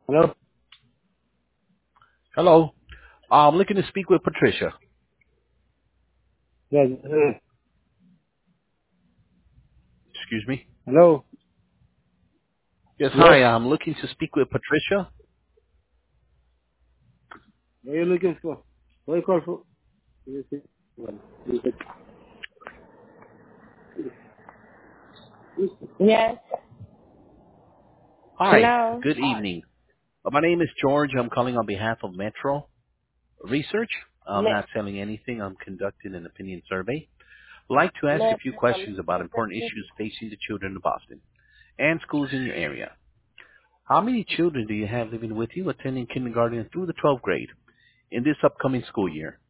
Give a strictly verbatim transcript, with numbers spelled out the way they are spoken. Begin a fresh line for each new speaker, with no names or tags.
Hello?
Hello. I'm looking to speak with Patricia.
Yes. uh,
Excuse me.
Hello?
Yes,
Yes.
hi. I'm looking to speak with Patricia.
What are you looking for? What are you call for? Yes. Yes.
Hi.
Hello.
Good evening. Uh, My name is George. I'm calling on behalf of Metro Research. I'm
Me-
not selling anything. I'm conducting an opinion survey. I'd like to ask a few
Metro from
questions about important issues facing the children of Boston and schools in your area. How many children do you have living with you attending kindergarten through the twelfth grade in this upcoming school year?